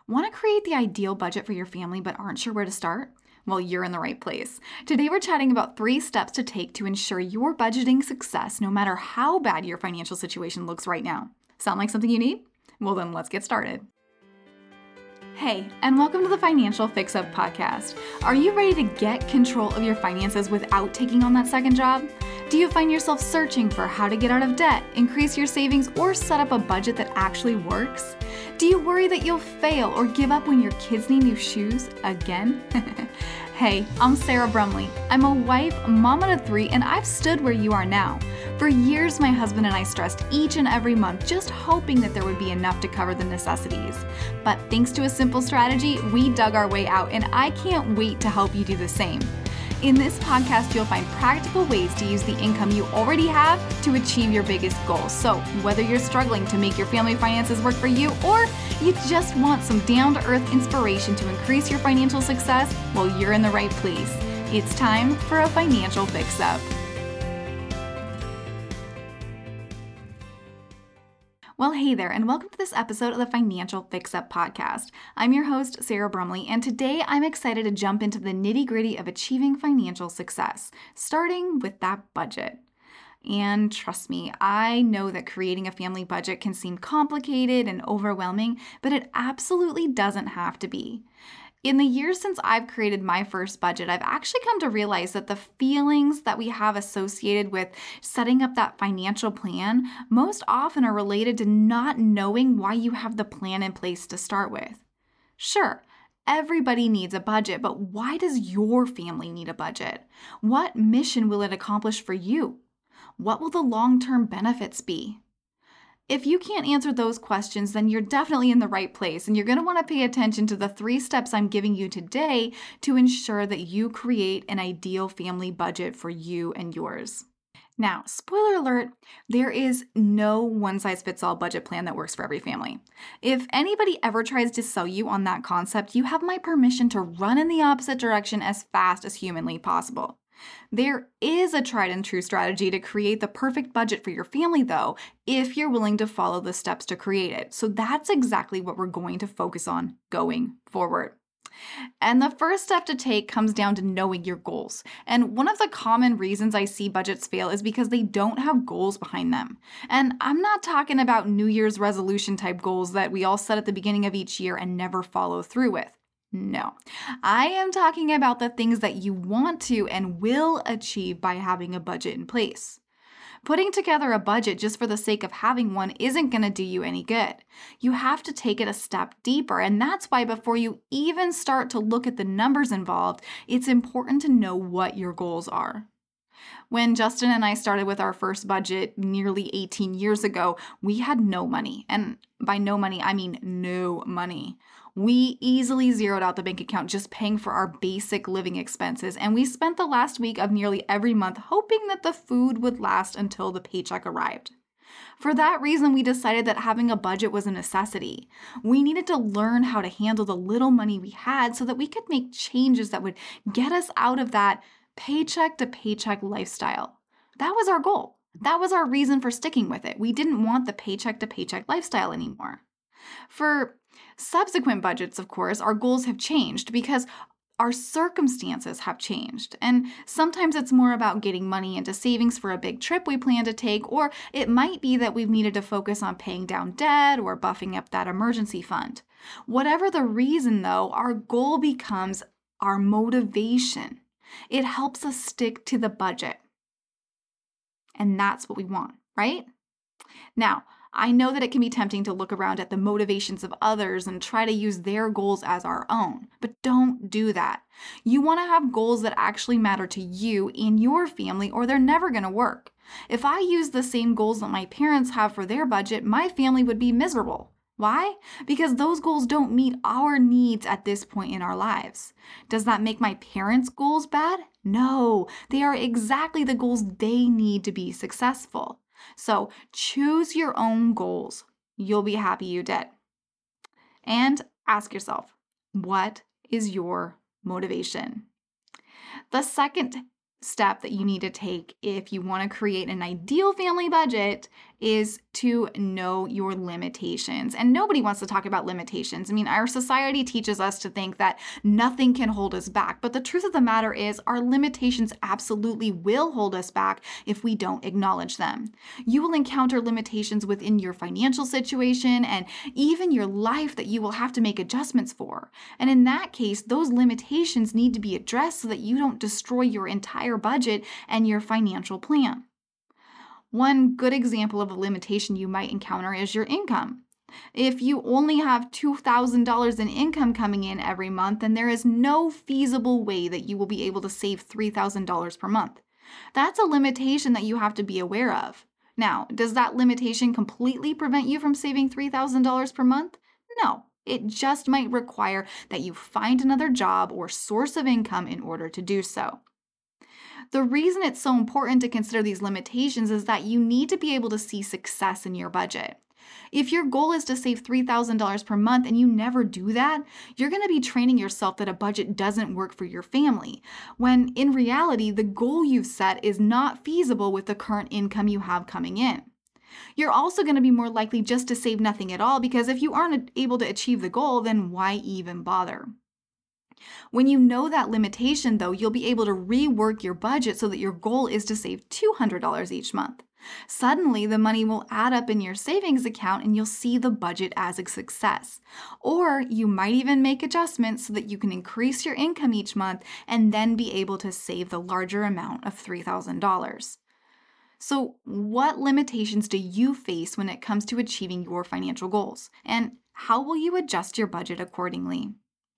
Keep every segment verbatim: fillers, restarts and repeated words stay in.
Want to create the ideal budget for your family but aren't sure where to start? Well, you're in the right place. Today we're chatting about three steps to take to ensure your budgeting success no matter how bad your financial situation looks right now. Sound like something you need? Well, then let's get started. Hey, and welcome to the Financial Fix-Up Podcast. Are you ready to get control of your finances without taking on that second job? Do you find yourself searching for how to get out of debt, increase your savings, or set up a budget that actually works? Do you worry that you'll fail or give up when your kids need new shoes again? Hey, I'm Sarah Brumley. I'm a wife, mama to three, and I've stood where you are now. For years, my husband and I stressed each and every month, just hoping that there would be enough to cover the necessities. But thanks to a simple strategy, we dug our way out, and I can't wait to help you do the same. In this podcast, you'll find practical ways to use the income you already have to achieve your biggest goals. So whether you're struggling to make your family finances work for you or you just want some down-to-earth inspiration to increase your financial success, well, you're in the right place. It's time for a financial fix-up. Well, hey there, and welcome to this episode of the Financial Fix-Up Podcast. I'm your host, Sarah Brumley, and today I'm excited to jump into the nitty-gritty of achieving financial success, starting with that budget. And trust me, I know that creating a family budget can seem complicated and overwhelming, but it absolutely doesn't have to be. In the years since I've created my first budget, I've actually come to realize that the feelings that we have associated with setting up that financial plan most often are related to not knowing why you have the plan in place to start with. Sure, everybody needs a budget, but why does your family need a budget? What mission will it accomplish for you? What will the long-term benefits be? If you can't answer those questions, then you're definitely in the right place, and you're going to want to pay attention to the three steps I'm giving you today to ensure that you create an ideal family budget for you and yours. Now, spoiler alert, there is no one-size-fits-all budget plan that works for every family. If anybody ever tries to sell you on that concept, you have my permission to run in the opposite direction as fast as humanly possible. There is a tried and true strategy to create the perfect budget for your family, though, if you're willing to follow the steps to create it. So that's exactly what we're going to focus on going forward. And the first step to take comes down to knowing your goals. And one of the common reasons I see budgets fail is because they don't have goals behind them. And I'm not talking about New Year's resolution type goals that we all set at the beginning of each year and never follow through with. No, I am talking about the things that you want to and will achieve by having a budget in place. Putting together a budget just for the sake of having one isn't going to do you any good. You have to take it a step deeper, and that's why before you even start to look at the numbers involved, it's important to know what your goals are. When Justin and I started with our first budget nearly eighteen years ago, we had no money. And by no money, I mean no money. We easily zeroed out the bank account just paying for our basic living expenses, and we spent the last week of nearly every month hoping that the food would last until the paycheck arrived. For that reason, we decided that having a budget was a necessity. We needed to learn how to handle the little money we had so that we could make changes that would get us out of that paycheck to paycheck lifestyle. That was our goal. That was our reason for sticking with it. We didn't want the paycheck to paycheck lifestyle anymore. For subsequent budgets, of course, our goals have changed because our circumstances have changed. And sometimes it's more about getting money into savings for a big trip we plan to take, or it might be that we've needed to focus on paying down debt or buffing up that emergency fund. Whatever the reason, though, our goal becomes our motivation. It helps us stick to the budget. And that's what we want, right? Now, I know that it can be tempting to look around at the motivations of others and try to use their goals as our own, but don't do that. You want to have goals that actually matter to you and your family, or they're never going to work. If I use the same goals that my parents have for their budget, my family would be miserable. Why? Because those goals don't meet our needs at this point in our lives. Does that make my parents' goals bad? No, they are exactly the goals they need to be successful. So choose your own goals. You'll be happy you did. And ask yourself, what is your motivation? The second step that you need to take if you want to create an ideal family budget is to know your limitations. And nobody wants to talk about limitations. I mean, our society teaches us to think that nothing can hold us back. But the truth of the matter is, our limitations absolutely will hold us back if we don't acknowledge them. You will encounter limitations within your financial situation and even your life that you will have to make adjustments for. And in that case, those limitations need to be addressed so that you don't destroy your entire budget and your financial plan. One good example of a limitation you might encounter is your income. If you only have two thousand dollars in income coming in every month, then there is no feasible way that you will be able to save three thousand dollars per month. That's a limitation that you have to be aware of. Now, does that limitation completely prevent you from saving three thousand dollars per month? No, it just might require that you find another job or source of income in order to do so. The reason it's so important to consider these limitations is that you need to be able to see success in your budget. If your goal is to save three thousand dollars per month and you never do that, you're going to be training yourself that a budget doesn't work for your family, when in reality, the goal you've set is not feasible with the current income you have coming in. You're also going to be more likely just to save nothing at all, because if you aren't able to achieve the goal, then why even bother? When you know that limitation, though, you'll be able to rework your budget so that your goal is to save two hundred dollars each month. Suddenly, the money will add up in your savings account and you'll see the budget as a success. Or you might even make adjustments so that you can increase your income each month and then be able to save the larger amount of three thousand dollars. So, what limitations do you face when it comes to achieving your financial goals? And how will you adjust your budget accordingly?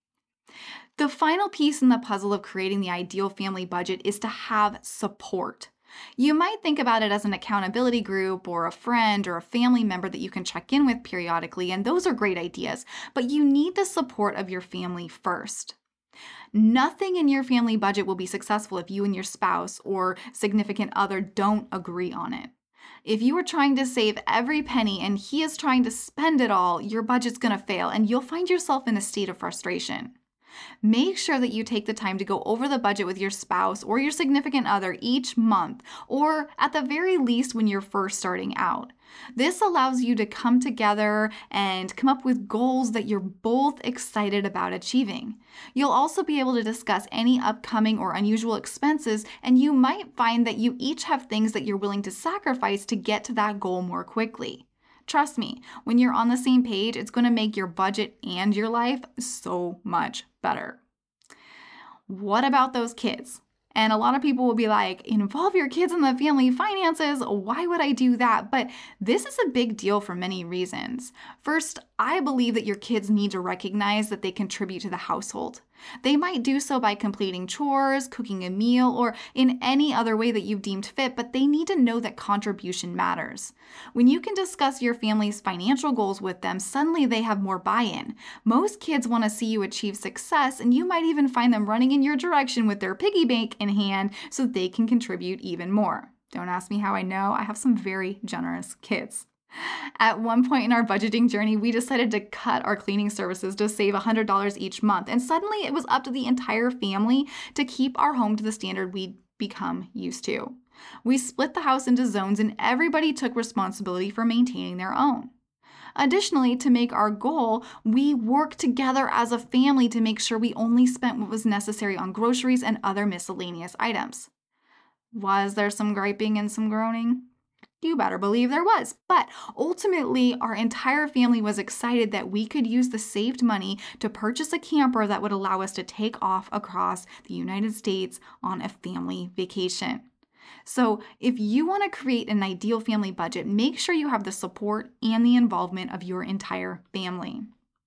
The final piece in the puzzle of creating the ideal family budget is to have support. You might think about it as an accountability group or a friend or a family member that you can check in with periodically, and those are great ideas, but you need the support of your family first. Nothing in your family budget will be successful if you and your spouse or significant other don't agree on it. If you are trying to save every penny and he is trying to spend it all, your budget's going to fail and you'll find yourself in a state of frustration. Make sure that you take the time to go over the budget with your spouse or your significant other each month, or at the very least when you're first starting out. This allows you to come together and come up with goals that you're both excited about achieving. You'll also be able to discuss any upcoming or unusual expenses, and you might find that you each have things that you're willing to sacrifice to get to that goal more quickly. Trust me, when you're on the same page, it's going to make your budget and your life so much better. What about those kids? And a lot of people will be like, involve your kids in the family finances. Why would I do that? But this is a big deal for many reasons. First, I believe that your kids need to recognize that they contribute to the household. They might do so by completing chores, cooking a meal, or in any other way that you've deemed fit, but they need to know that contribution matters. When you can discuss your family's financial goals with them, suddenly they have more buy-in. Most kids want to see you achieve success, and you might even find them running in your direction with their piggy bank in hand so they can contribute even more. Don't ask me how I know. I have some very generous kids. At one point in our budgeting journey, we decided to cut our cleaning services to save one hundred dollars each month, and suddenly it was up to the entire family to keep our home to the standard we'd become used to. We split the house into zones and everybody took responsibility for maintaining their own. Additionally, to make our goal, we worked together as a family to make sure we only spent what was necessary on groceries and other miscellaneous items. Was there some griping and some groaning? You better believe there was. But ultimately, our entire family was excited that we could use the saved money to purchase a camper that would allow us to take off across the United States on a family vacation. So if you want to create an ideal family budget, make sure you have the support and the involvement of your entire family.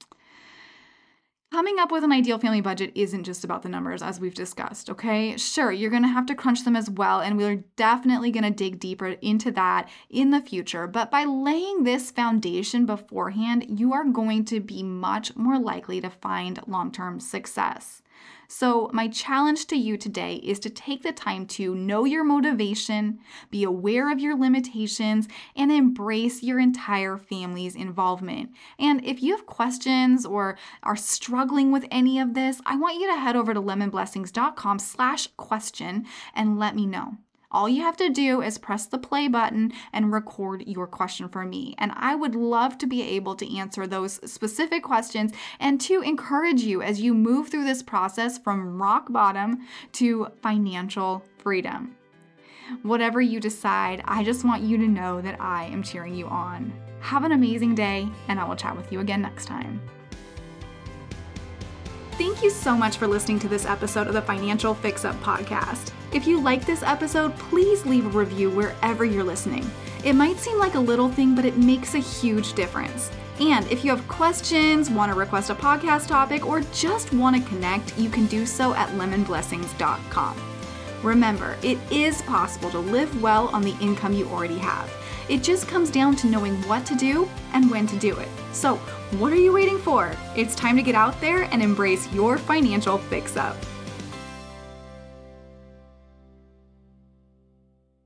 Coming up with an ideal family budget isn't just about the numbers, as we've discussed, okay? Sure, you're going to have to crunch them as well, and we're definitely going to dig deeper into that in the future. But by laying this foundation beforehand, you are going to be much more likely to find long-term success. So my challenge to you today is to take the time to know your motivation, be aware of your limitations, and embrace your entire family's involvement. And if you have questions or are struggling with any of this, I want you to head over to lemonblessings.com slash question and let me know. All you have to do is press the play button and record your question for me. And I would love to be able to answer those specific questions and to encourage you as you move through this process from rock bottom to financial freedom. Whatever you decide, I just want you to know that I am cheering you on. Have an amazing day, and I will chat with you again next time. Thank you so much for listening to this episode of the Financial Fix-Up Podcast. If you like this episode, please leave a review wherever you're listening. It might seem like a little thing, but it makes a huge difference. And if you have questions, want to request a podcast topic, or just want to connect, you can do so at lemon blessings dot com. Remember, it is possible to live well on the income you already have. It just comes down to knowing what to do and when to do it. So, what are you waiting for? It's time to get out there and embrace your financial fix-up.